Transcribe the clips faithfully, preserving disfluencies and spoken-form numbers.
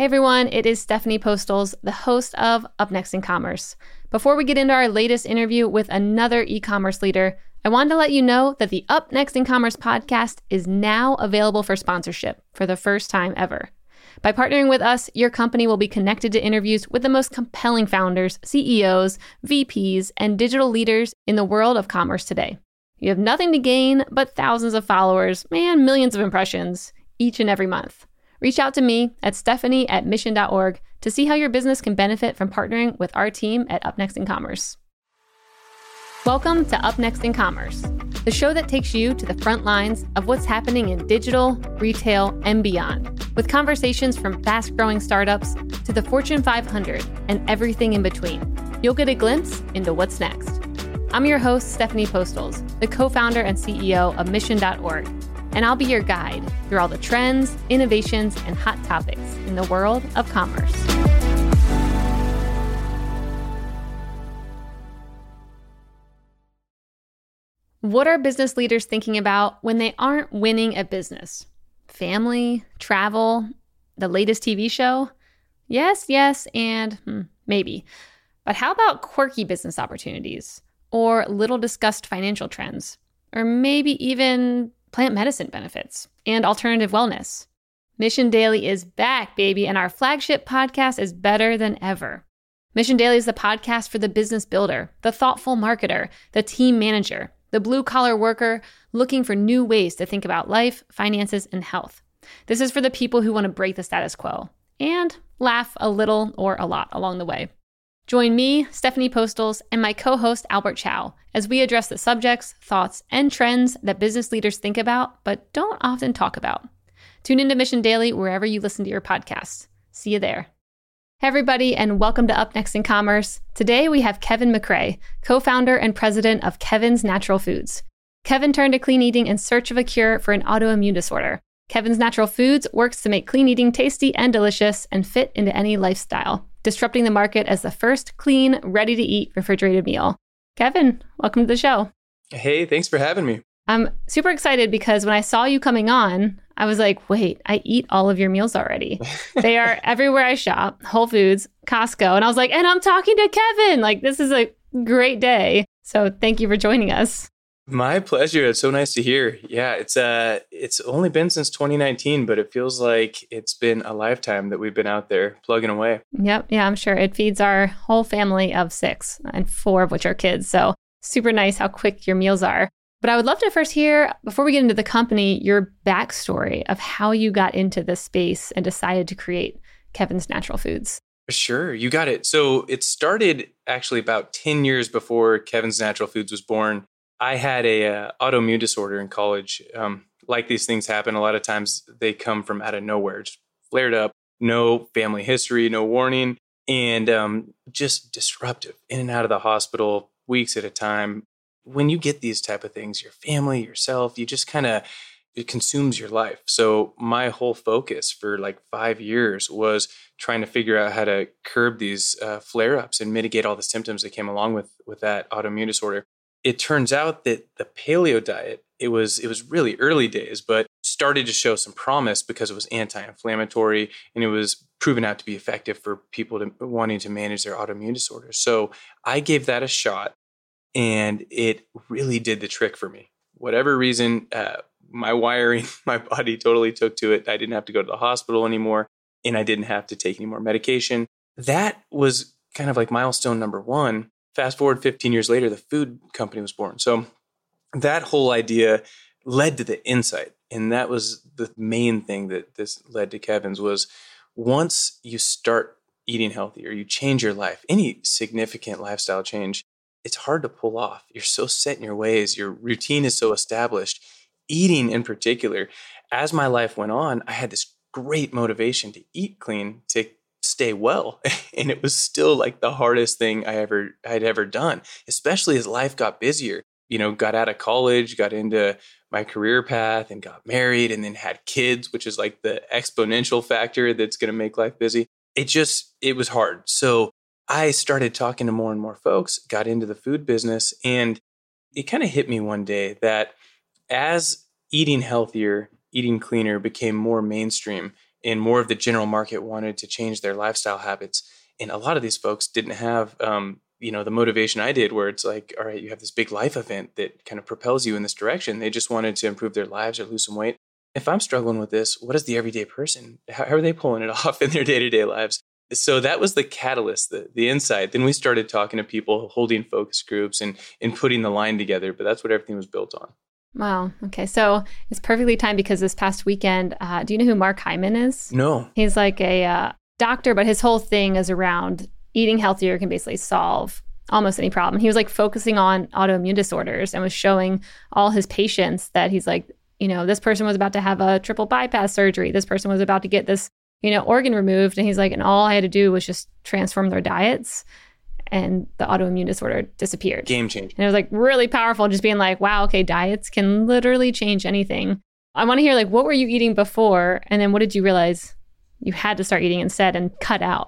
Hey everyone, it is Stephanie Postles, the host of Up Next in Commerce. Before we get into our latest interview with another e-commerce leader, I wanted to let you know that the Up Next in Commerce podcast is now available for sponsorship for the first time ever. By partnering with us, your company will be connected to interviews with the most compelling founders, C E Os, V Ps, and digital leaders in the world of commerce today. You have nothing to gain but thousands of followers and millions of impressions each and every month. Reach out to me at stephanie at mission dot org to see how your business can benefit from partnering with our team at Up Next in Commerce. Welcome to Up Next in Commerce, the show that takes you to the front lines of what's happening in digital, retail, and beyond, with conversations from fast-growing startups to the Fortune five hundred and everything in between. You'll get a glimpse into what's next. I'm your host, Stephanie Postles, the co-founder and C E O of mission dot org, and I'll be your guide through all the trends, innovations, and hot topics in the world of commerce. What are business leaders thinking about when they aren't winning at business? Family, travel, the latest T V show? Yes, yes, and hmm, maybe. But how about quirky business opportunities? Or little discussed financial trends? Or maybe even plant medicine benefits and alternative wellness? Mission Daily is back, baby, and our flagship podcast is better than ever. Mission Daily is the podcast for the business builder, the thoughtful marketer, the team manager, the blue-collar worker looking for new ways to think about life, finances, and health. This is for the people who want to break the status quo and laugh a little or a lot along the way. Join me, Stephanie Postles, and my co-host Albert Chow as we address the subjects, thoughts, and trends that business leaders think about but don't often talk about. Tune into Mission Daily wherever you listen to your podcasts. See you there. Hey everybody, and welcome to Up Next in Commerce. Today we have Kevin McRae, co-founder and president of Kevin's Natural Foods. Kevin turned to clean eating in search of a cure for an autoimmune disorder. Kevin's Natural Foods works to make clean eating tasty and delicious and fit into any lifestyle, disrupting the market as the first clean, ready-to-eat refrigerated meal. Kevin, welcome to the show. Hey, thanks for having me. I'm super excited because when I saw you coming on, I was like, wait, I eat all of your meals already. They are everywhere I shop, Whole Foods, Costco. And I was like, and I'm talking to Kevin. Like, this is a great day. So thank you for joining us. My pleasure. It's so nice to hear. Yeah, it's uh, it's only been since twenty nineteen, but it feels like it's been a lifetime that we've been out there plugging away. Yep. Yeah, I'm sure it feeds our whole family of six, and four of which are kids. So super nice how quick your meals are. But I would love to first hear, before we get into the company, your backstory of how you got into this space and decided to create Kevin's Natural Foods. Sure, you got it. So it started actually about ten years before Kevin's Natural Foods was born. I had a uh, autoimmune disorder in college. Um, like these things happen, a lot of times they come from out of nowhere, just flared up, no family history, no warning, and um, just disruptive, in and out of the hospital, weeks at a time. When you get these type of things, your family, yourself, you just kind of, it consumes your life. So my whole focus for like five years was trying to figure out how to curb these uh, flare-ups and mitigate all the symptoms that came along with, with that autoimmune disorder. It turns out that the paleo diet, it was it was really early days, but started to show some promise because it was anti-inflammatory and it was proven out to be effective for people to, wanting to manage their autoimmune disorders. So I gave that a shot and it really did the trick for me. Whatever reason, uh, my wiring, my body totally took to it. I didn't have to go to the hospital anymore and I didn't have to take any more medication. That was kind of like milestone number one. Fast forward fifteen years later, the food company was born. So that whole idea led to the insight. And that was the main thing that this led to Kevin's was once you start eating healthy or you change your life, any significant lifestyle change, it's hard to pull off. You're so set in your ways. Your routine is so established. Eating in particular, as my life went on, I had this great motivation to eat clean, to stay well. And it was still like the hardest thing I ever I'd ever done, especially as life got busier. You know, got out of college, got into my career path and got married and then had kids, which is like the exponential factor that's going to make life busy. It just, it was hard. So I started talking to more and more folks, got into the food business, and it kind of hit me one day that as eating healthier, eating cleaner became more mainstream, and more of the general market wanted to change their lifestyle habits. And a lot of these folks didn't have, um, you know, the motivation I did, where it's like, all right, you have this big life event that kind of propels you in this direction. They just wanted to improve their lives or lose some weight. If I'm struggling with this, what is the everyday person? How, how are they pulling it off in their day-to-day lives? So that was the catalyst, the, the insight. Then we started talking to people, holding focus groups and, and putting the line together. But that's what everything was built on. Wow. Okay. So it's perfectly timed because this past weekend, uh, do you know who Mark Hyman is? No. He's like a uh, doctor, but his whole thing is around eating healthier can basically solve almost any problem. He was like focusing on autoimmune disorders and was showing all his patients that he's like, you know, this person was about to have a triple bypass surgery. This person was about to get this, you know, organ removed. And he's like, and all I had to do was just transform their diets and the autoimmune disorder disappeared. Game changer. And it was like really powerful, just being like, wow, okay, diets can literally change anything. I want to hear like, what were you eating before? And then what did you realize you had to start eating instead and cut out?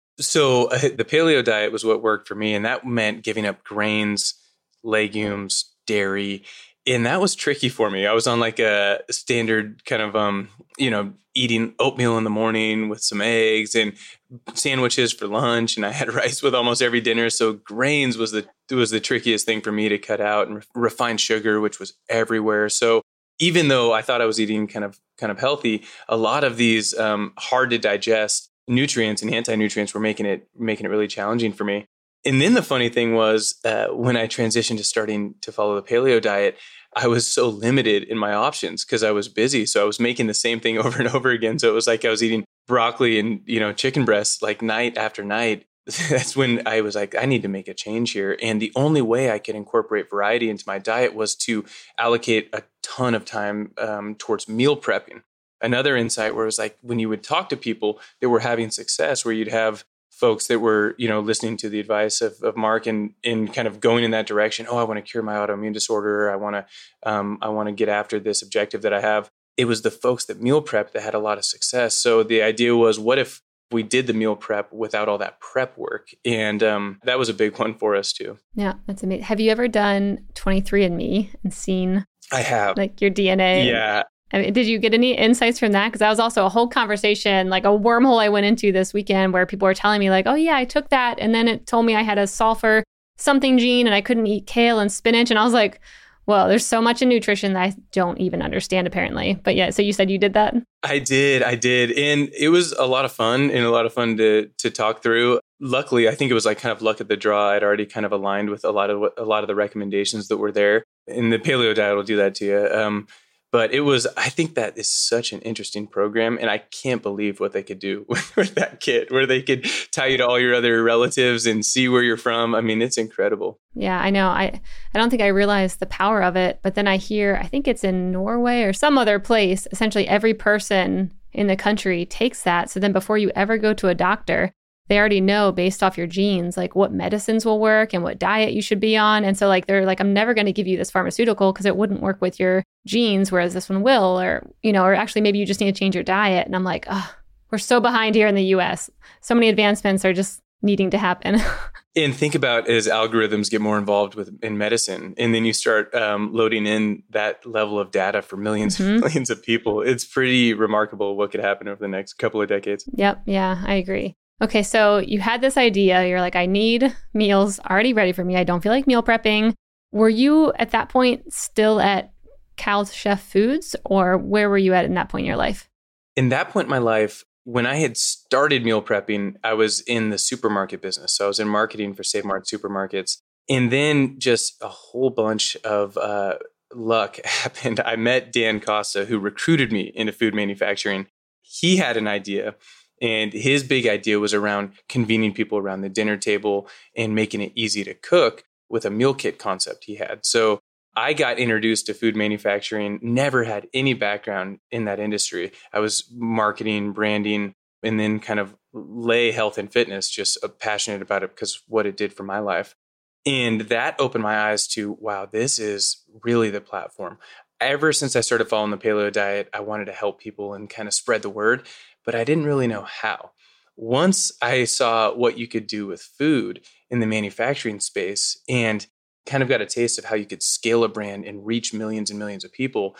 So uh, the paleo diet was what worked for me. And that meant giving up grains, legumes, dairy. And that was tricky for me. I was on like a standard kind of, um, you know, eating oatmeal in the morning with some eggs and sandwiches for lunch. And I had rice with almost every dinner. So grains was the was the trickiest thing for me to cut out, and re- refined sugar, which was everywhere. So even though I thought I was eating kind of kind of healthy, a lot of these um, hard to digest nutrients and anti-nutrients were making it making it really challenging for me. And then the funny thing was uh, when I transitioned to starting to follow the paleo diet, I was so limited in my options because I was busy. So I was making the same thing over and over again. So it was like I was eating broccoli and, you know, chicken breasts like night after night. That's when I was like, I need to make a change here. And the only way I could incorporate variety into my diet was to allocate a ton of time um, towards meal prepping. Another insight where it was like when you would talk to people that were having success, where you'd have folks that were, you know, listening to the advice of, of Mark and, and kind of going in that direction. Oh, I want to cure my autoimmune disorder. I want to, um, I want to get after this objective that I have. It was the folks that meal prep that had a lot of success. So the idea was, what if we did the meal prep without all that prep work? And um, that was a big one for us too. Yeah, that's amazing. Have you ever done twenty-three and me and seen? I have. Like your D N A? Yeah. I mean, did you get any insights from that? Because that was also a whole conversation, like a wormhole I went into this weekend where people were telling me like, oh yeah, I took that. And then it told me I had a sulfur something gene and I couldn't eat kale and spinach. And I was like, well, there's so much in nutrition that I don't even understand apparently. But yeah, so you said you did that? I did. I did. And it was a lot of fun and a lot of fun to to talk through. Luckily, I think it was like kind of luck of the draw. I'd already kind of aligned with a lot of a lot of the recommendations that were there. And the paleo diet will do that to you. Um, But it was, I think that is such an interesting program. And I can't believe what they could do with, with that kit, where they could tie you to all your other relatives and see where you're from. I mean, it's incredible. Yeah, I know. I, I don't think I realized the power of it. But then I hear, I think it's in Norway or some other place, essentially every person in the country takes that. So then before you ever go to a doctor, they already know based off your genes, like what medicines will work and what diet you should be on. And so like, they're like, I'm never going to give you this pharmaceutical because it wouldn't work with your genes, whereas this one will, or, you know, or actually maybe you just need to change your diet. And I'm like, oh, we're so behind here in the U S. So many advancements are just needing to happen. And think about as algorithms get more involved with in medicine, and then you start um, loading in that level of data for millions and mm-hmm. millions of people. It's pretty remarkable what could happen over the next couple of decades. Yep. Yeah, I agree. Okay, so you had this idea. You're like, I need meals already ready for me. I don't feel like meal prepping. Were you at that point still at Cal's Chef Foods, or where were you at in that point in your life? In that point in my life, when I had started meal prepping, I was in the supermarket business. So I was in marketing for Save Mart supermarkets. And then just a whole bunch of uh, luck happened. I met Dan Costa, who recruited me into food manufacturing. He had an idea. And his big idea was around convening people around the dinner table and making it easy to cook with a meal kit concept he had. So I got introduced to food manufacturing, never had any background in that industry. I was marketing, branding, and then kind of lay health and fitness, just passionate about it because what it did for my life. And that opened my eyes to, wow, this is really the platform. Ever since I started following the paleo diet, I wanted to help people and kind of spread the word, but I didn't really know how. Once I saw what you could do with food in the manufacturing space and kind of got a taste of how you could scale a brand and reach millions and millions of people,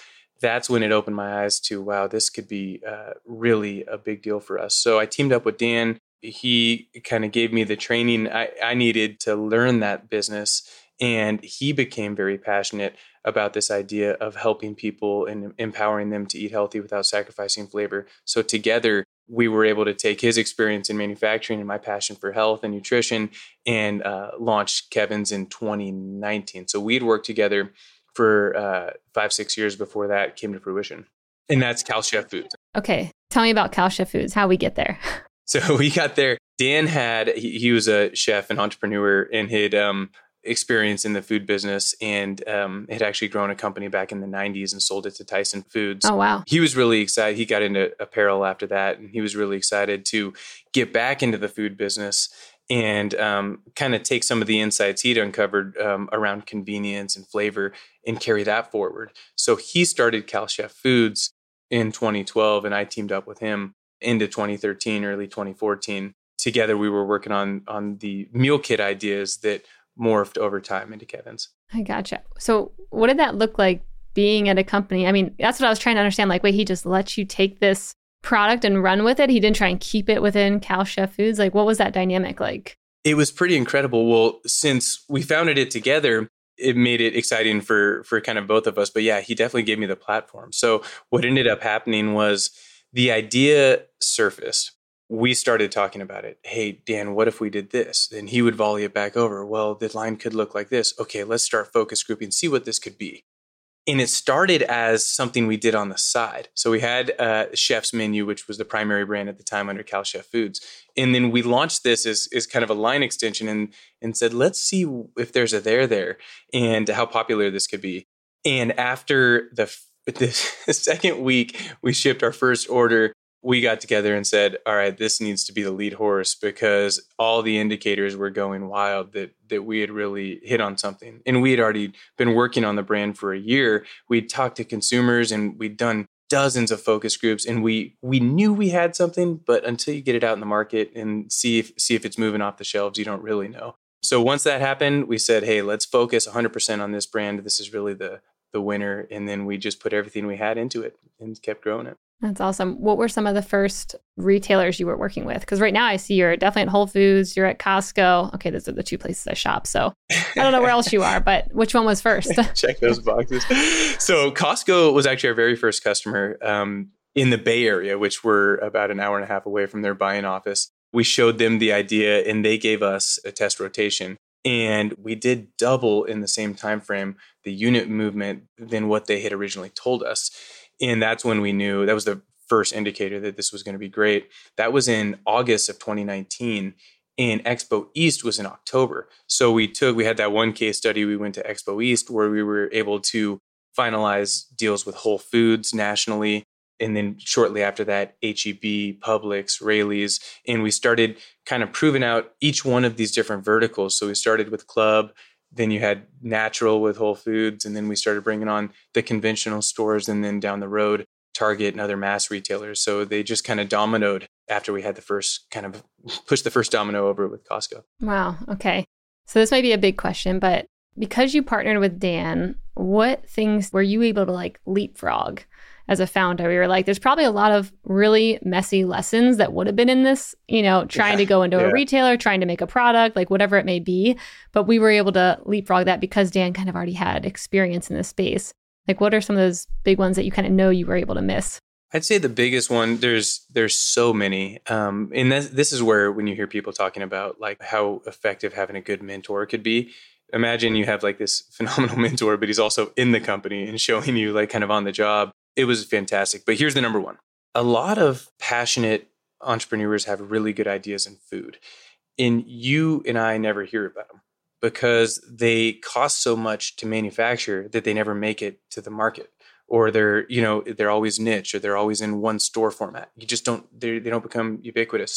that's when it opened my eyes to, wow, this could be uh, really a big deal for us. So I teamed up with Dan. He kind of gave me the training I, I needed to learn that business. And he became very passionate about this idea of helping people and empowering them to eat healthy without sacrificing flavor. So together, we were able to take his experience in manufacturing and my passion for health and nutrition and uh, launch Kevin's in twenty nineteen. So we'd worked together for uh, five, six years before that came to fruition. And that's Cal Chef Foods. Okay. Tell me about Cal Chef Foods, how we get there. So we got there. Dan had, he, he was a chef and entrepreneur and had um, experience in the food business and um, had actually grown a company back in the nineties and sold it to Tyson Foods. Oh, wow. He was really excited. He got into apparel after that, and he was really excited to get back into the food business and um, kind of take some of the insights he'd uncovered um, around convenience and flavor and carry that forward. So he started Cal Chef Foods in twenty twelve, and I teamed up with him into twenty thirteen, early twenty fourteen. Together, we were working on on the meal kit ideas that morphed over time into Kevin's. I gotcha. So what did that look like being at a company? I mean, that's what I was trying to understand. Like, wait, he just lets you take this product and run with it? He didn't try and keep it within Cal Chef Foods? Like, what was that dynamic like? It was pretty incredible. Well, since we founded it together, it made it exciting for for kind of both of us. But yeah, he definitely gave me the platform. So what ended up happening was the idea surfaced. We started talking about it. Hey, Dan, what if we did this? Then he would volley it back over. Well, the line could look like this. Okay, let's start focus grouping, see what this could be. And it started as something we did on the side. So we had uh, Chef's Menu, which was the primary brand at the time under Cal Chef Foods. And then we launched this as, as kind of a line extension and, and said, let's see if there's a there there and how popular this could be. And after the, the second week, we shipped our first order. We got together and said, all right, this needs to be the lead horse because all the indicators were going wild that that we had really hit on something. And we had already been working on the brand for a year. We'd talked to consumers and we'd done dozens of focus groups and we we knew we had something, but until you get it out in the market and see if see if it's moving off the shelves, you don't really know. So once that happened, we said, hey, let's focus one hundred percent on this brand. This is really the the winner. And then we just put everything we had into it and kept growing it. That's awesome. What were some of the first retailers you were working with? Because right now I see you're definitely at Whole Foods, you're at Costco. Okay, those are the two places I shop. So I don't know where else you are, but which one was first? Check those boxes. So Costco was actually our very first customer um, in the Bay Area, which we're about an hour and a half away from their buying office. We showed them the idea and they gave us a test rotation. And we did double in the same time frame the unit movement than what they had originally told us. And that's when we knew that was the first indicator that this was going to be great. That was in August of twenty nineteen and Expo East was in October. So we took, we had that one case study. We went to Expo East where we were able to finalize deals with Whole Foods nationally. And then shortly after that, H E B, Publix, Raley's. And we started kind of proving out each one of these different verticals. So we started with Club. Then you had natural with Whole Foods, and then we started bringing on the conventional stores, and then down the road, Target and other mass retailers. So they just kind of dominoed after we had the first kind of pushed the first domino over with Costco. Wow. Okay. So this might be a big question, but because you partnered with Dan, what things were you able to like leapfrog as a founder? We were like, there's probably a lot of really messy lessons that would have been in this, you know, trying yeah, to go into yeah. a retailer, trying to make a product, like whatever it may be. But we were able to leapfrog that because Dan kind of already had experience in this space. Like, what are some of those big ones that you kind of know you were able to miss? I'd say the biggest one, there's there's so many. Um, and this, this is where when you hear people talking about like how effective having a good mentor could be, imagine you have like this phenomenal mentor, but he's also in the company and showing you like kind of on the job. It was fantastic. But here's the number one. A lot of passionate entrepreneurs have really good ideas in food. And you and I never hear about them because they cost so much to manufacture that they never make it to the market. Or they're, you know, they're always niche or they're always in one store format. You just don't, they they don't become ubiquitous.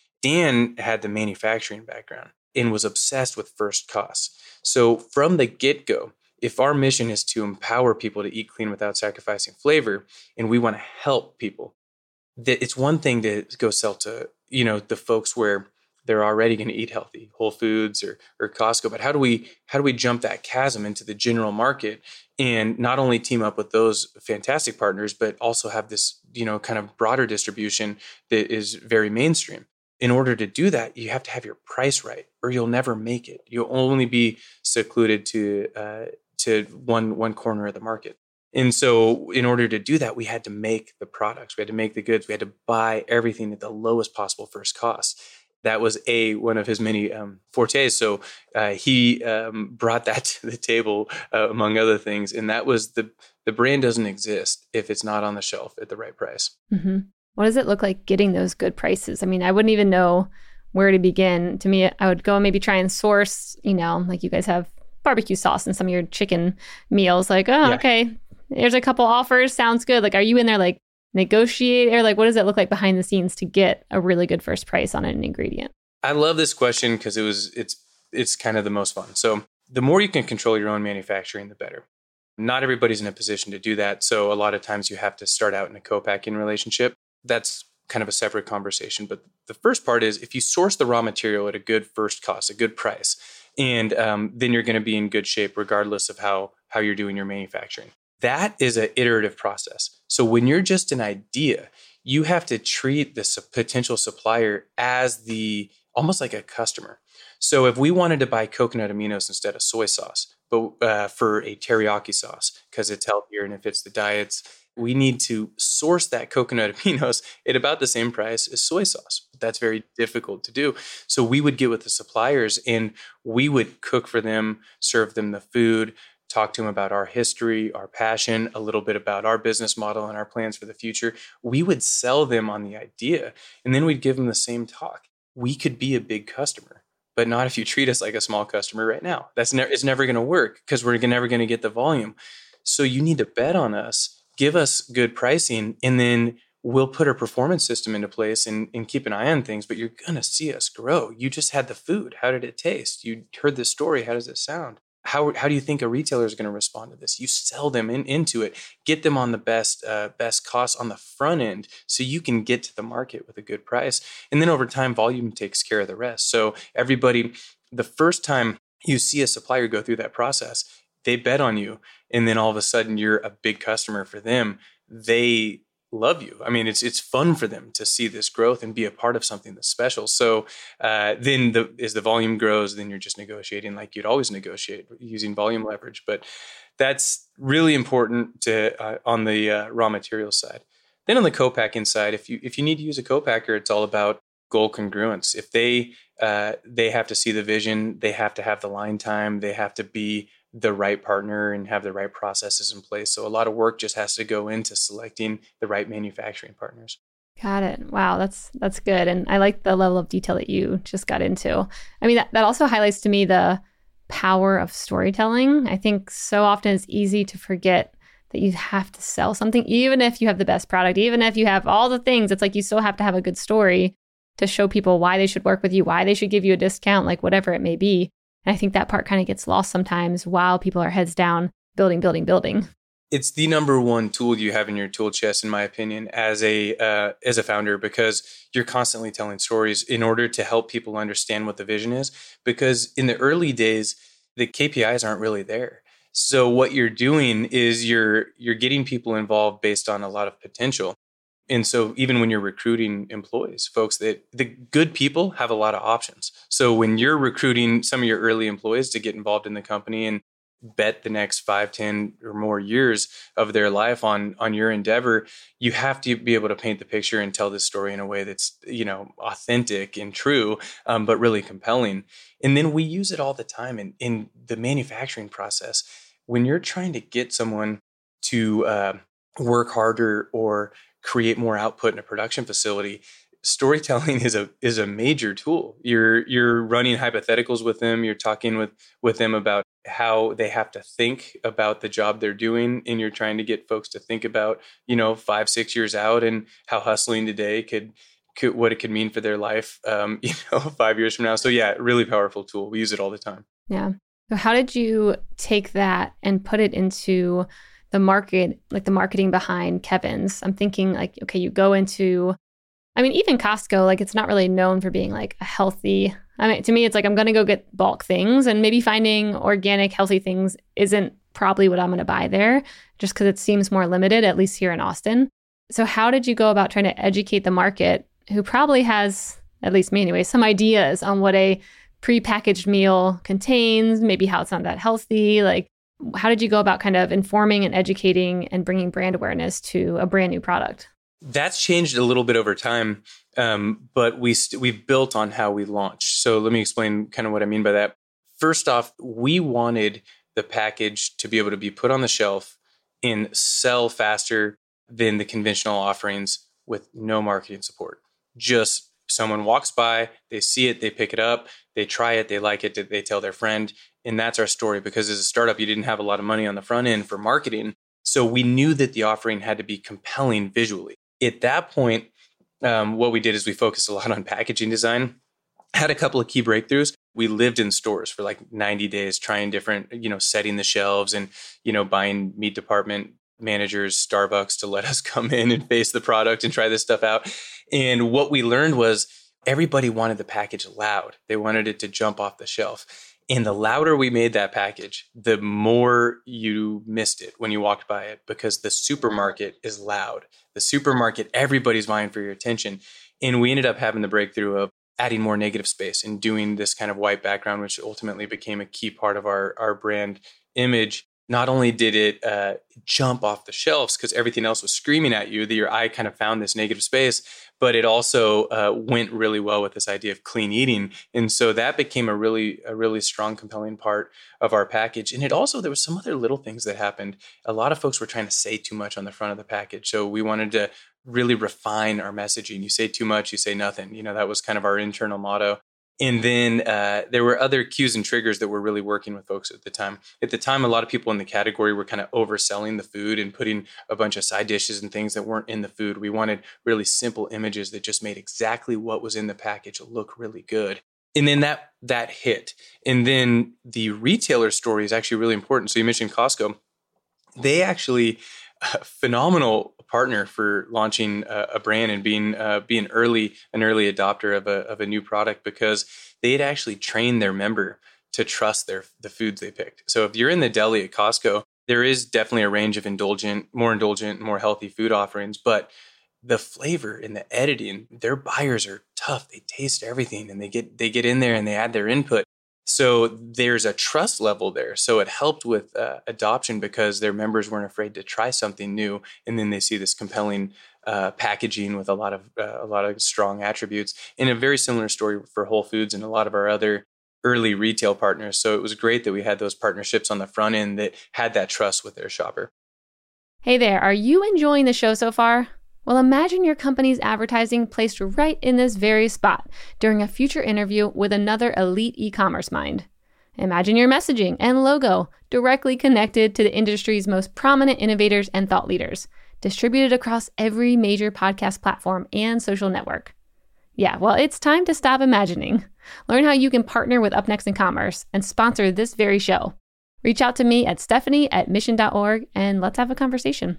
Dan had the manufacturing background and was obsessed with first costs. So from the get-go, if our mission is to empower people to eat clean without sacrificing flavor, and we want to help people, that it's one thing to go sell to, you know, the folks where they're already going to eat healthy, Whole Foods or or Costco. But how do we how do we jump that chasm into the general market and not only team up with those fantastic partners, but also have this, you know, kind of broader distribution that is very mainstream? In order to do that, you have to have your price right, or you'll never make it. You'll only be secluded to uh, to one one corner of the market. And so in order to do that, we had to make the products, we had to make the goods, we had to buy everything at the lowest possible first cost. That was a one of his many um, fortes. So uh, he um, brought that to the table, uh, among other things. And that was the the brand doesn't exist if it's not on the shelf at the right price. Mm-hmm. What does it look like getting those good prices? I mean, I wouldn't even know where to begin. To me, I would go and maybe try and source, you know, like you guys have barbecue sauce in some of your chicken meals. Like, oh, yeah. okay, there's a couple offers. Sounds good. Like, are you in there like negotiate, or like what does it look like behind the scenes to get a really good first price on an ingredient? I love this question because it was it's it's kind of the most fun. So the more you can control your own manufacturing, the better. Not everybody's in a position to do that. So a lot of times you have to start out in a co-packing relationship. That's kind of a separate conversation. But the first part is if you source the raw material at a good first cost, a good price, and um, then you're going to be in good shape regardless of how, how you're doing your manufacturing. That is an iterative process. So when you're just an idea, you have to treat this potential supplier as the almost like a customer. So if we wanted to buy coconut aminos instead of soy sauce, but uh, for a teriyaki sauce because it's healthier and it fits the diets, we need to source that coconut aminos at about the same price as soy sauce. That's very difficult to do. So we would get with the suppliers and we would cook for them, serve them the food, talk to them about our history, our passion, a little bit about our business model and our plans for the future. We would sell them on the idea, and then we'd give them the same talk. We could be a big customer, but not if you treat us like a small customer right now. That's ne- it's never going to work because we're never going to get the volume. So you need to bet on us, give us good pricing, and then we'll put a performance system into place and, and keep an eye on things, but you're going to see us grow. You just had the food. How did it taste? You heard the story. How does it sound? How how do you think a retailer is going to respond to this? You sell them in, into it, get them on the best uh, best cost on the front end so you can get to the market with a good price. And then over time, volume takes care of the rest. So everybody, the first time you see a supplier go through that process, they bet on you. And then all of a sudden you're a big customer for them. They love you. I mean, it's it's fun for them to see this growth and be a part of something that's special. So uh, then the, as the volume grows, then you're just negotiating like you'd always negotiate using volume leverage. But that's really important to uh, on the uh, raw material side. Then on the co-packing side, if you if you need to use a co-packer, it's all about goal congruence. If they uh, they have to see the vision, they have to have the line time, they have to be the right partner and have the right processes in place. So a lot of work just has to go into selecting the right manufacturing partners. Got it. Wow, that's that's good. And I like the level of detail that you just got into. I mean, that, that also highlights to me the power of storytelling. I think so often it's easy to forget that you have to sell something, even if you have the best product, even if you have all the things. It's like you still have to have a good story to show people why they should work with you, why they should give you a discount, like whatever it may be. And I think that part kind of gets lost sometimes while people are heads down, building, building, building. It's the number one tool you have in your tool chest, in my opinion, as a uh, as a founder, because you're constantly telling stories in order to help people understand what the vision is. Because in the early days, the K P Is aren't really there. So what you're doing is you're you're getting people involved based on a lot of potential. And so even when you're recruiting employees, folks, that the good people have a lot of options. So when you're recruiting some of your early employees to get involved in the company and bet the next five, ten or more years of their life on, on your endeavor, you have to be able to paint the picture and tell this story in a way that's, you know, authentic and true, um, but really compelling. And then we use it all the time in, in the manufacturing process. When you're trying to get someone to uh, work harder or create more output in a production facility, storytelling is a is a major tool. You're you're running hypotheticals with them. You're talking with with them about how they have to think about the job they're doing, and you're trying to get folks to think about, you know, five six years out and how hustling today could could what it could mean for their life, um, you know, five years from now. So yeah, really powerful tool. We use it all the time. Yeah. So how did you take that and put it into the market, like the marketing behind Kevin's? I'm thinking like, okay, you go into I mean, even Costco, like it's not really known for being like a healthy. I mean, to me, it's like I'm going to go get bulk things, and maybe finding organic, healthy things isn't probably what I'm going to buy there just because it seems more limited, at least here in Austin. So how did you go about trying to educate the market who probably has, at least me anyway, some ideas on what a prepackaged meal contains, maybe how it's not that healthy? Like, how did you go about kind of informing and educating and bringing brand awareness to a brand new product? That's changed a little bit over time, um, but we st- we've built on how we launched. So let me explain kind of what I mean by that. First off, we wanted the package to be able to be put on the shelf and sell faster than the conventional offerings with no marketing support. Just someone walks by, they see it, they pick it up, they try it, they like it, they tell their friend. And that's our story, because as a startup, you didn't have a lot of money on the front end for marketing. So we knew that the offering had to be compelling visually. At that point, um, what we did is we focused a lot on packaging design, had a couple of key breakthroughs. We lived in stores for like ninety days, trying different, you know, setting the shelves and, you know, buying meat department managers, Starbucks to let us come in and face the product and try this stuff out. And what we learned was everybody wanted the package loud. They wanted it to jump off the shelf. And the louder we made that package, the more you missed it when you walked by it, because the supermarket is loud. The supermarket, everybody's vying for your attention. And we ended up having the breakthrough of adding more negative space and doing this kind of white background, which ultimately became a key part of our, our brand image. Not only did it uh, jump off the shelves because everything else was screaming at you, that your eye kind of found this negative space, but it also uh, went really well with this idea of clean eating. And so that became a really, a really strong, compelling part of our package. And it also, there was some other little things that happened. A lot of folks were trying to say too much on the front of the package. So we wanted to really refine our messaging. You say too much, you say nothing. You know, that was kind of our internal motto. And then uh, there were other cues and triggers that were really working with folks at the time. At the time, a lot of people in the category were kind of overselling the food and putting a bunch of side dishes and things that weren't in the food. We wanted really simple images that just made exactly what was in the package look really good. And then that that hit. And then the retailer story is actually really important. So you mentioned Costco. They actually, a phenomenal partner for launching a, a brand and being uh, being early an early adopter of a of a new product, because they had actually trained their member to trust their the foods they picked. So if you're in the deli at Costco, there is definitely a range of indulgent, more indulgent, more healthy food offerings, but the flavor and the editing, their buyers are tough. They taste everything and they get they get in there and they add their input. So there's a trust level there. So it helped with uh, adoption because their members weren't afraid to try something new, and then they see this compelling uh, packaging with a lot of uh, a lot of strong attributes. And a very similar story for Whole Foods and a lot of our other early retail partners. So it was great that we had those partnerships on the front end that had that trust with their shopper. Hey there, are you enjoying the show so far? Well, imagine your company's advertising placed right in this very spot during a future interview with another elite e-commerce mind. Imagine your messaging and logo directly connected to the industry's most prominent innovators and thought leaders, distributed across every major podcast platform and social network. Yeah, well, it's time to stop imagining. Learn how you can partner with UpNext in Commerce and sponsor this very show. Reach out to me at Stephanie at mission dot org and let's have a conversation.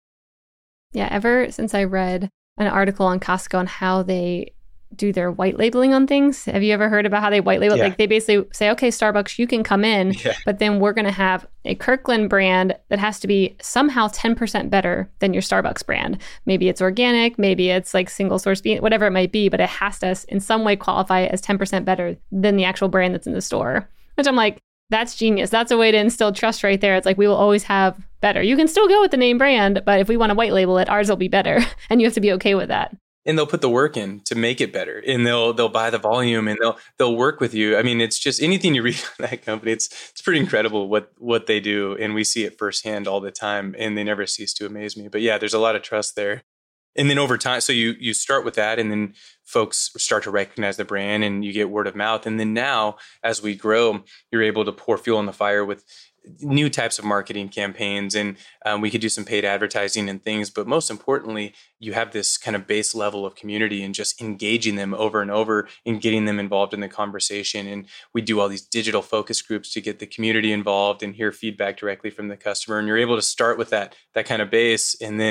Yeah, ever since I read an article on Costco on how they do their white labeling on things. Have you ever heard about how they white label? Yeah. Like they basically say, okay, Starbucks, you can come in, yeah. but then we're going to have a Kirkland brand that has to be somehow ten percent better than your Starbucks brand. Maybe it's organic, maybe it's like single source bean, whatever it might be, but it has to in some way qualify as ten percent better than the actual brand that's in the store, which I'm like, that's genius. That's a way to instill trust right there. It's like, we will always have better. You can still go with the name brand, but if we want to white label it, ours will be better. And you have to be okay with that. And they'll put the work in to make it better, and they'll they'll buy the volume, and they'll they'll work with you. I mean, it's just anything you read on that company. It's it's pretty incredible what what they do, and we see it firsthand all the time, and they never cease to amaze me. But yeah, there's a lot of trust there. And then over time, so you you start with that, and then folks start to recognize the brand, and you get word of mouth. And then now, as we grow, you're able to pour fuel on the fire with new types of marketing campaigns, and um, we could do some paid advertising and things. But most importantly, you have this kind of base level of community and just engaging them over and over and getting them involved in the conversation. And we do all these digital focus groups to get the community involved and hear feedback directly from the customer. And you're able to start with that that kind of base and then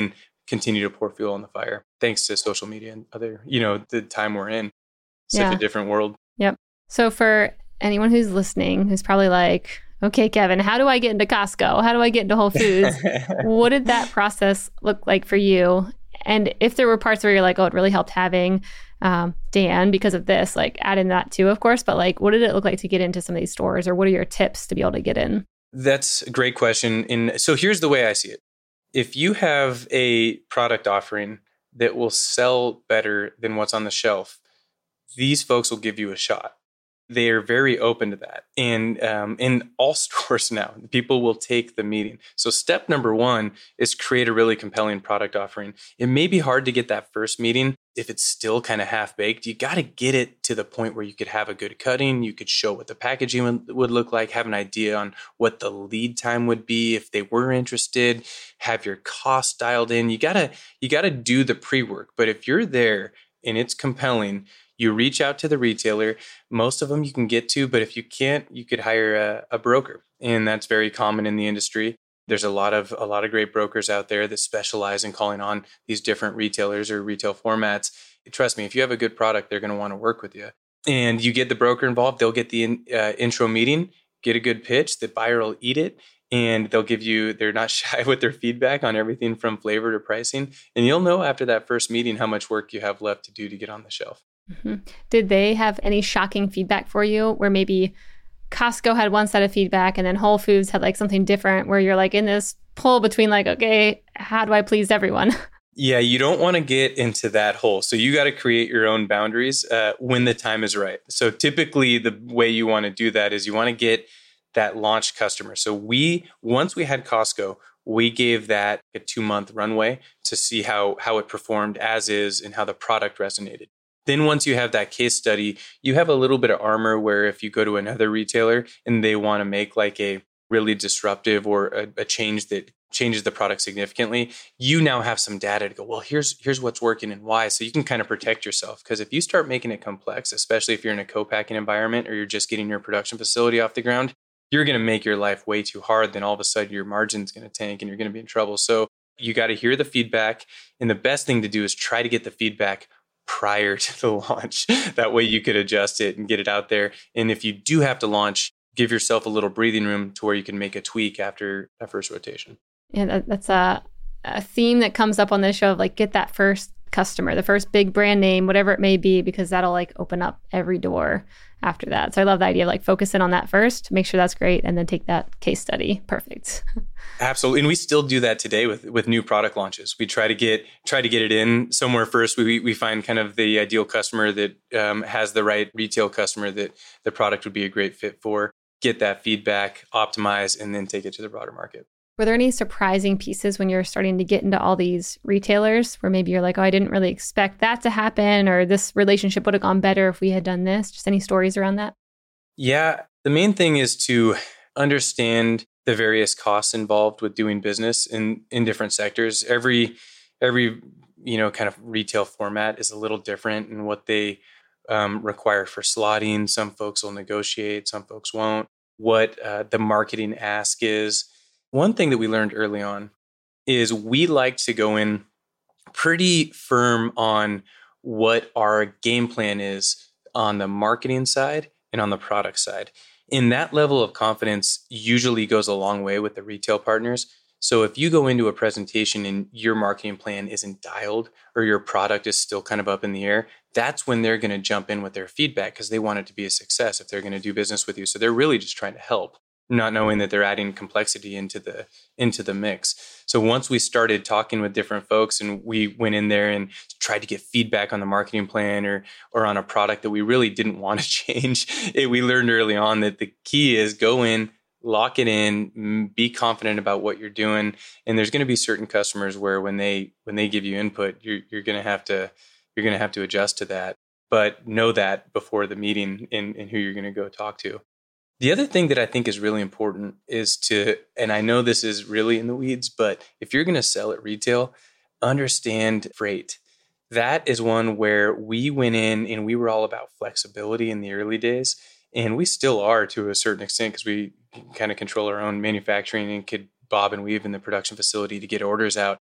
continue to pour fuel on the fire, thanks to social media and other, you know, the time we're in. Such Yeah. a different world. Yep. So for anyone who's listening, who's probably like, okay, Kevin, how do I get into Costco? How do I get into Whole Foods? What did that process look like for you? And if there were parts where you're like, oh, it really helped having um, Dan because of this, like add in that too, of course. But like, what did it look like to get into some of these stores, or what are your tips to be able to get in? That's a great question. And so here's the way I see it. If you have a product offering that will sell better than what's on the shelf, these folks will give you a shot. They are very open to that. And um, in all stores now, people will take the meeting. So step number one is create a really compelling product offering. It may be hard to get that first meeting if it's still kind of half-baked. You got to get it to the point where you could have a good cutting. You could show what the packaging would, would look like, have an idea on what the lead time would be if they were interested, have your cost dialed in. You got to you got to do the pre-work. But if you're there and it's compelling, you reach out to the retailer. Most of them you can get to, but if you can't, you could hire a, a broker. And that's very common in the industry. There's a lot of a lot of great brokers out there that specialize in calling on these different retailers or retail formats. Trust me, if you have a good product, they're going to want to work with you. And you get the broker involved, they'll get the in, uh, intro meeting, get a good pitch, the buyer will eat it, and they'll give you, they're not shy with their feedback on everything from flavor to pricing. And you'll know after that first meeting how much work you have left to do to get on the shelf. Mm-hmm. Did they have any shocking feedback for you where maybe Costco had one set of feedback and then Whole Foods had like something different where you're like in this pull between like, okay, how do I please everyone? Yeah, you don't want to get into that hole. So you got to create your own boundaries uh, when the time is right. So typically the way you want to do that is you want to get that launch customer. So we, once we had Costco, we gave that a two month runway to see how, how it performed as is and how the product resonated. Then once you have that case study, you have a little bit of armor where if you go to another retailer and they want to make like a really disruptive or a, a change that changes the product significantly, you now have some data to go, well, here's here's what's working and why. So you can kind of protect yourself. Because if you start making it complex, especially if you're in a co-packing environment or you're just getting your production facility off the ground, you're going to make your life way too hard. Then all of a sudden your margin's going to tank and you're going to be in trouble. So you got to hear the feedback. And the best thing to do is try to get the feedback prior to the launch. That way you could adjust it and get it out there. And if you do have to launch, give yourself a little breathing room to where you can make a tweak after that first rotation. Yeah, that, that's a, a theme that comes up on this show of like, get that first customer, the first big brand name, whatever it may be, because that'll like open up every door after that. So I love the idea of like focusing on that first, make sure that's great, and then take that case study. Perfect. Absolutely. And we still do that today with, with new product launches. We try to get try to get it in somewhere first. We we find kind of the ideal customer that um, has the right retail customer that the product would be a great fit for, get that feedback, optimize, and then take it to the broader market. Were there any surprising pieces when you're starting to get into all these retailers where maybe you're like, oh, I didn't really expect that to happen, or this relationship would have gone better if we had done this? Just any stories around that? Yeah. The main thing is to understand the various costs involved with doing business in, in different sectors. Every, every, you know, kind of retail format is a little different in what they um, require for slotting. Some folks will negotiate, some folks won't. What uh, the marketing ask is. One thing that we learned early on is we like to go in pretty firm on what our game plan is on the marketing side and on the product side. And that level of confidence usually goes a long way with the retail partners. So if you go into a presentation and your marketing plan isn't dialed or your product is still kind of up in the air, that's when they're going to jump in with their feedback because they want it to be a success if they're going to do business with you. So they're really just trying to help, not knowing that they're adding complexity into the into the mix. So once we started talking with different folks and we went in there and tried to get feedback on the marketing plan or or on a product that we really didn't want to change, it, we learned early on that the key is go in, lock it in, be confident about what you're doing. And there's going to be certain customers where when they when they give you input, you're you're going to have to you're going to have to adjust to that. But know that before the meeting and, and who you're going to go talk to. The other thing that I think is really important is to, and I know this is really in the weeds, but if you're going to sell at retail, understand freight. That is one where we went in and we were all about flexibility in the early days. And we still are to a certain extent because we kind of control our own manufacturing and could bob and weave in the production facility to get orders out.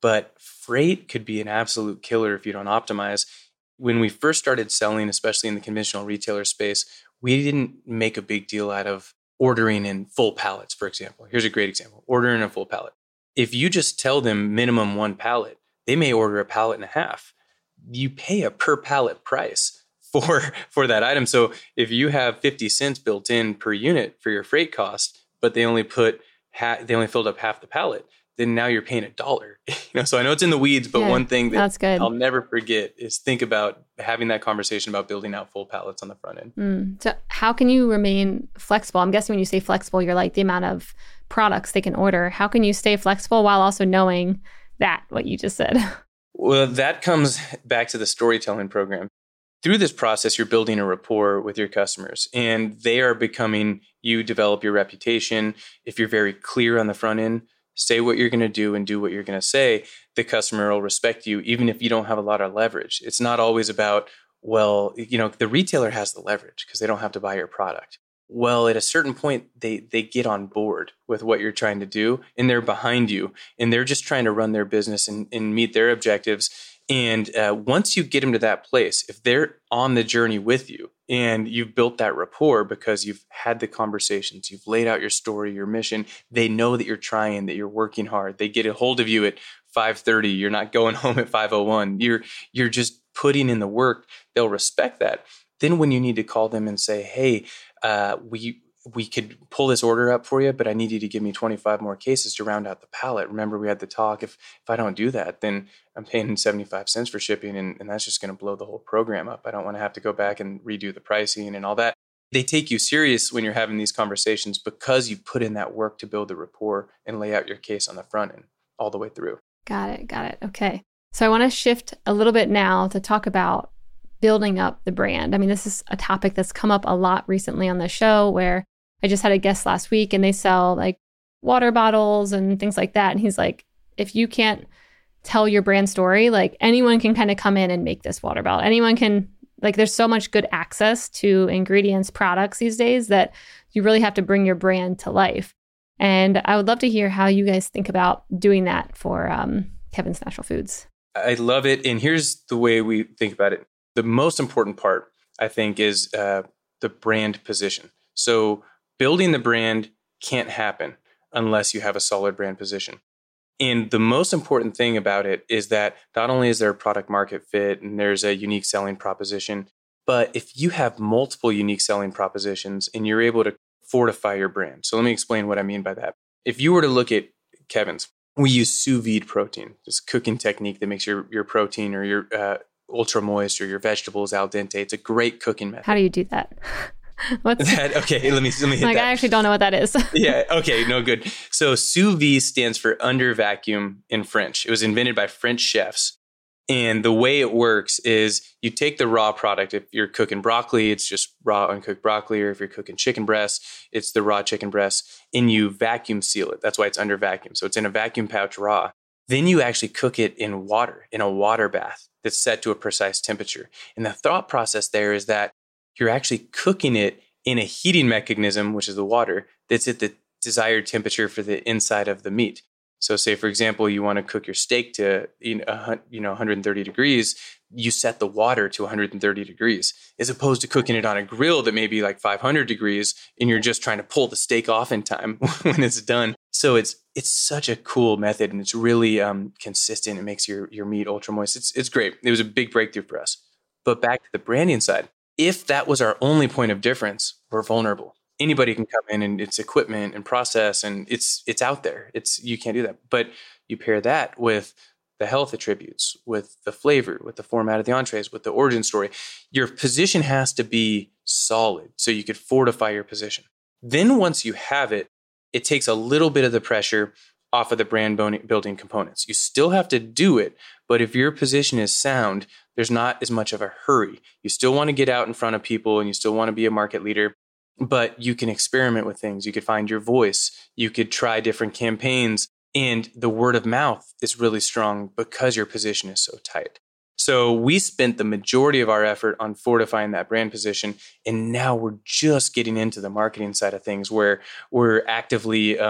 But freight could be an absolute killer if you don't optimize. When we first started selling, especially in the conventional retailer space, we didn't make a big deal out of ordering in full pallets, for example. Here's a great example. Ordering a full pallet. If you just tell them minimum one pallet, they may order a pallet and a half. You pay a per pallet price for, for that item. So if you have fifty cents built in per unit for your freight cost, but they only put ha- they only filled up half the pallet, then now you're paying a dollar. You know, so I know it's in the weeds, but yeah, one thing that that's good. I'll never forget is think about having that conversation about building out full pallets on the front end. Mm. So how can you remain flexible? I'm guessing when you say flexible, you're like the amount of products they can order. How can you stay flexible while also knowing that, what you just said? Well, that comes back to the storytelling program. Through this process, you're building a rapport with your customers, and they are becoming, you develop your reputation. If you're very clear on the front end, say what you're going to do and do what you're going to say, the customer will respect you, even if you don't have a lot of leverage. It's not always about, well, you know, the retailer has the leverage because they don't have to buy your product. Well, at a certain point, they they get on board with what you're trying to do, and they're behind you, and they're just trying to run their business and, and meet their objectives. And uh, once you get them to that place, if they're on the journey with you and you've built that rapport because you've had the conversations, you've laid out your story, your mission, they know that you're trying, that you're working hard. They get a hold of you at five thirty. You're not going home at five oh one. You're you're just putting in the work. They'll respect that. Then when you need to call them and say, hey, uh, we we could pull this order up for you, but I need you to give me twenty-five more cases to round out the pallet. Remember, we had the talk. If if I don't do that, then I'm paying seventy-five cents for shipping, and, and that's just going to blow the whole program up. I don't want to have to go back and redo the pricing and all that. They take you serious when you're having these conversations because you put in that work to build the rapport and lay out your case on the front end all the way through. Got it. Got it. Okay. So I want to shift a little bit now to talk about building up the brand. I mean, this is a topic that's come up a lot recently on the show, where I just had a guest last week and they sell like water bottles and things like that. And he's like, if you can't tell your brand story, like anyone can kind of come in and make this water bottle. Anyone can, like, there's so much good access to ingredients, products these days that you really have to bring your brand to life. And I would love to hear how you guys think about doing that for um, Kevin's Natural Foods. I love it. And here's the way we think about it. The most important part, I think, is uh, the brand position. So building the brand can't happen unless you have a solid brand position. And the most important thing about it is that not only is there a product market fit and there's a unique selling proposition, but if you have multiple unique selling propositions and you're able to fortify your brand. So let me explain what I mean by that. If you were to look at Kevin's, we use sous vide protein, this cooking technique that makes your, your protein or your uh, ultra moist or your vegetables al dente. It's a great cooking method. How do you do that? What's that? Okay, let me let me hit like that. I actually don't know what that is. Yeah, okay, no good. So sous vide stands for under vacuum in French. It was invented by French chefs. And the way it works is you take the raw product. If you're cooking broccoli, it's just raw uncooked broccoli. Or if you're cooking chicken breast, it's the raw chicken breast. And you vacuum seal it. That's why it's under vacuum. So it's in a vacuum pouch raw. Then you actually cook it in water, in a water bath that's set to a precise temperature. And the thought process there is that you're actually cooking it in a heating mechanism, which is the water, that's at the desired temperature for the inside of the meat. So say, for example, you want to cook your steak to you know, you know one hundred thirty degrees, you set the water to one hundred thirty degrees, as opposed to cooking it on a grill that may be like five hundred degrees, and you're just trying to pull the steak off in time when it's done. So it's it's such a cool method, and it's really um, consistent. It makes your, your meat ultra moist. It's it's great. It was a big breakthrough for us. But back to the branding side, if that was our only point of difference, we're vulnerable. Anybody can come in and it's equipment and process, and it's it's out there. It's you can't do that. But you pair that with the health attributes, with the flavor, with the format of the entrees, with the origin story. Your position has to be solid so you could fortify your position. Then once you have it, it takes a little bit of the pressure off of the brand building components. You still have to do it, but if your position is sound, there's not as much of a hurry. You still want to get out in front of people and you still want to be a market leader, but you can experiment with things. You could find your voice. You could try different campaigns, and the word of mouth is really strong because your position is so tight. So we spent the majority of our effort on fortifying that brand position, and now we're just getting into the marketing side of things where we're actively um,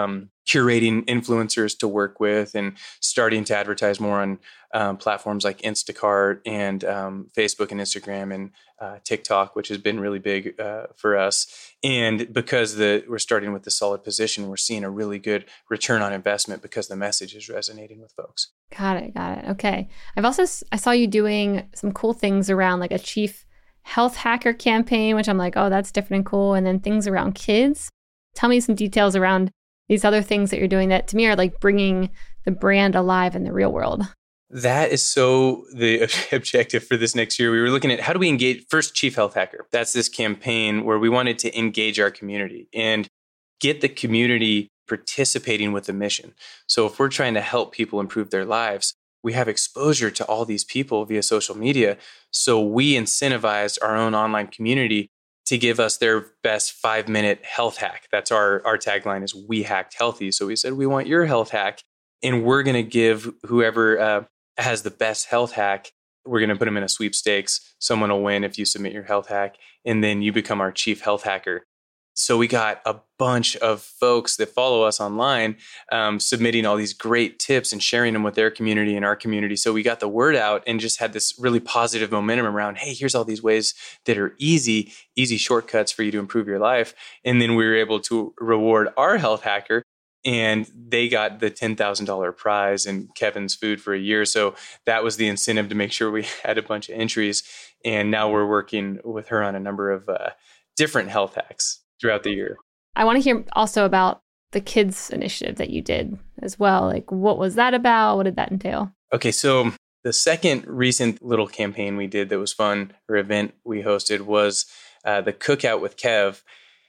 curating influencers to work with and starting to advertise more on um, platforms like Instacart and um, Facebook and Instagram and uh, TikTok, which has been really big uh, for us. And because the we're starting with the solid position, we're seeing a really good return on investment because the message is resonating with folks. Got it. Got it. Okay. I've also, I saw you doing some cool things around like a chief health hacker campaign, which I'm like, oh, that's different and cool. And then things around kids. Tell me some details around these other things that you're doing that to me are like bringing the brand alive in the real world. That is so the objective for this next year. We were looking at how do we engage first Chief Health Hacker. That's this campaign where we wanted to engage our community and get the community participating with the mission. So if we're trying to help people improve their lives, we have exposure to all these people via social media. So we incentivized our own online community to give us their best five minute health hack. That's our, our tagline is we hacked healthy. So we said, we want your health hack and we're going to give whoever uh, has the best health hack, we're going to put them in a sweepstakes. Someone will win if you submit your health hack and then you become our chief health hacker. So we got a bunch of folks that follow us online um, submitting all these great tips and sharing them with their community and our community. So we got the word out and just had this really positive momentum around, hey, here's all these ways that are easy, easy shortcuts for you to improve your life. And then we were able to reward our health hacker and they got the ten thousand dollars prize and Kevin's Food for a year. So that was the incentive to make sure we had a bunch of entries. And now we're working with her on a number of uh, different health hacks throughout the year. I want to hear also about the kids initiative that you did as well. Like, what was that about? What did that entail? Okay, so the second recent little campaign we did that was fun, or event we hosted, was uh, the Cookout with Kev.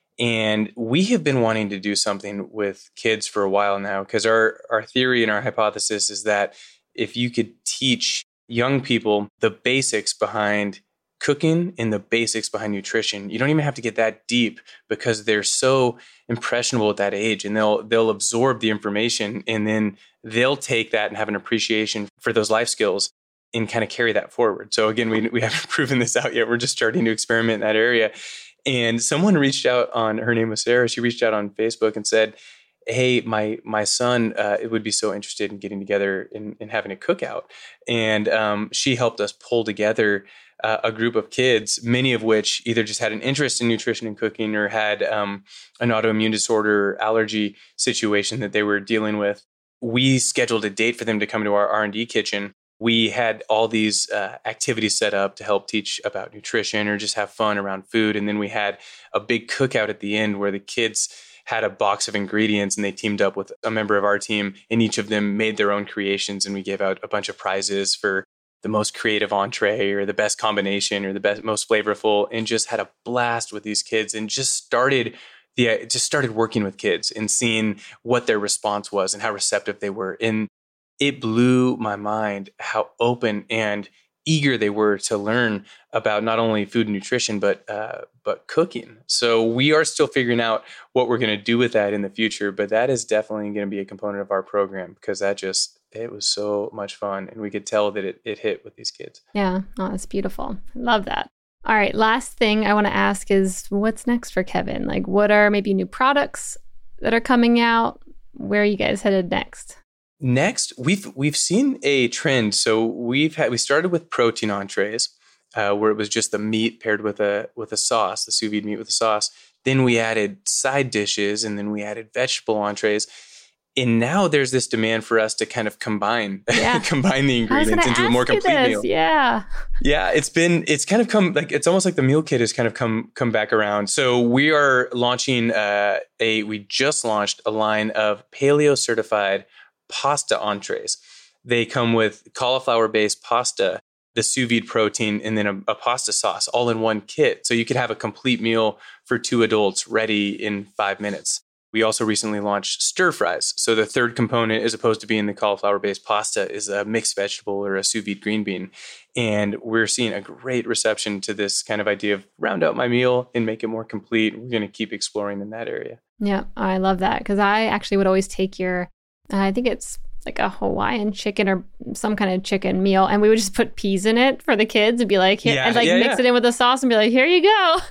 And we have been wanting to do something with kids for a while now, because our, our theory and our hypothesis is that if you could teach young people the basics behind cooking and the basics behind nutrition, you don't even have to get that deep because they're so impressionable at that age, and they'll they'll absorb the information and then they'll take that and have an appreciation for those life skills and kind of carry that forward. So again, we we haven't proven this out yet. We're just starting to experiment in that area. And someone reached out on, her name was Sarah. She reached out on Facebook and said, hey, my my son, uh, it would be so interested in getting together and, and having a cookout. And um, she helped us pull together uh, a group of kids, many of which either just had an interest in nutrition and cooking or had um, an autoimmune disorder allergy situation that they were dealing with. We scheduled a date for them to come to our R and D kitchen. We had all these uh, activities set up to help teach about nutrition or just have fun around food. And then we had a big cookout at the end where the kids had a box of ingredients and they teamed up with a member of our team and each of them made their own creations. And we gave out a bunch of prizes for the most creative entree or the best combination or the best, most flavorful, and just had a blast with these kids and just started the, just started working with kids and seeing what their response was and how receptive they were. And it blew my mind how open and eager they were to learn about not only food and nutrition, but uh, but cooking. So we are still figuring out what we're going to do with that in the future, but that is definitely going to be a component of our program because that just, it was so much fun. And we could tell that it, it hit with these kids. Yeah, oh, that's beautiful. I love that. All right, last thing I want to ask is what's next for Kevin? Like what are maybe new products that are coming out? Where are you guys headed next? Next, we've we've seen a trend. So we've had we started with protein entrees, uh, where it was just the meat paired with a with a sauce, the sous vide meat with a sauce. Then we added side dishes, and then we added vegetable entrees. And now there's this demand for us to kind of combine yeah. combine the ingredients into a more complete this. meal. Yeah, yeah, it's been it's kind of come like it's almost like the meal kit has kind of come come back around. So we are launching uh, a we just launched a line of paleo certified pasta entrees. They come with cauliflower-based pasta, the sous vide protein, and then a, a pasta sauce all in one kit. So you could have a complete meal for two adults ready in five minutes. We also recently launched stir fries. So the third component, as opposed to being the cauliflower-based pasta, is a mixed vegetable or a sous vide green bean. And we're seeing a great reception to this kind of idea of round out my meal and make it more complete. We're going to keep exploring in that area. Yeah, I love that because I actually would always take your, uh, I think it's like a Hawaiian chicken or some kind of chicken meal. And we would just put peas in it for the kids and be like, here, yeah, and like yeah, mix yeah. it in with the sauce and be like, here you go.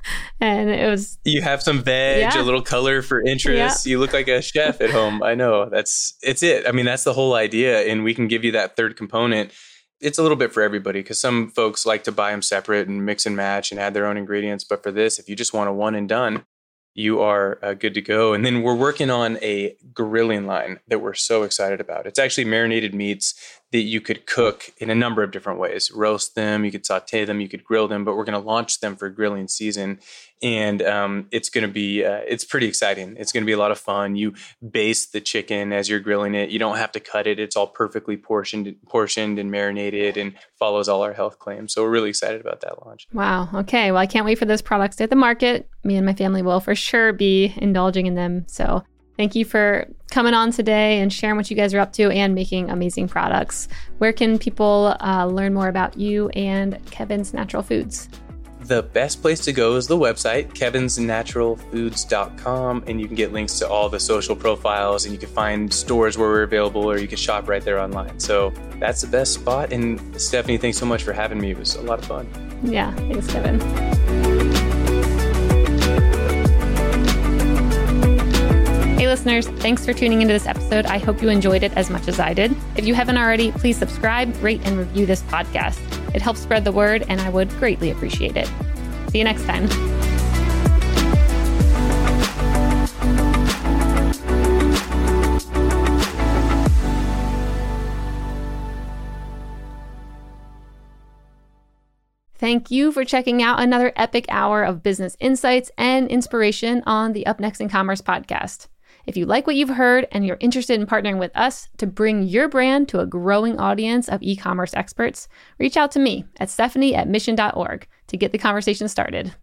And it was... You have some veg, Yeah. a little color for interest. Yeah. You look like a chef at home. I know. That's it's it. I mean, that's the whole idea. And we can give you that third component. It's a little bit for everybody because some folks like to buy them separate and mix and match and add their own ingredients. But for this, if you just want a one and done, you are uh, good to go. And then we're working on a grilling line that we're so excited about. It's actually marinated meats that you could cook in a number of different ways. Roast them, you could saute them, you could grill them, but we're going to launch them for grilling season. And um, it's going to be, uh, it's pretty exciting. It's going to be a lot of fun. You baste the chicken as you're grilling it. You don't have to cut it. It's all perfectly portioned, portioned and marinated and follows all our health claims. So we're really excited about that launch. Wow. Okay. Well, I can't wait for those products to hit the market. Me and my family will for sure be indulging in them. So thank you for coming on today and sharing what you guys are up to and making amazing products. Where can people uh, learn more about you and Kevin's Natural Foods? The best place to go is the website, kevins natural foods dot com, and you can get links to all the social profiles, and you can find stores where we're available, or you can shop right there online. So that's the best spot. And Stephanie, thanks so much for having me. It was a lot of fun. Yeah, thanks, Kevin. Hey listeners, thanks for tuning into this episode. I hope you enjoyed it as much as I did. If you haven't already, please subscribe, rate, and review this podcast. It helps spread the word, and I would greatly appreciate it. See you next time. Thank you for checking out another epic hour of business insights and inspiration on the Up Next in Commerce podcast. If you like what you've heard and you're interested in partnering with us to bring your brand to a growing audience of e-commerce experts, reach out to me at Stephanie at mission dot org to get the conversation started.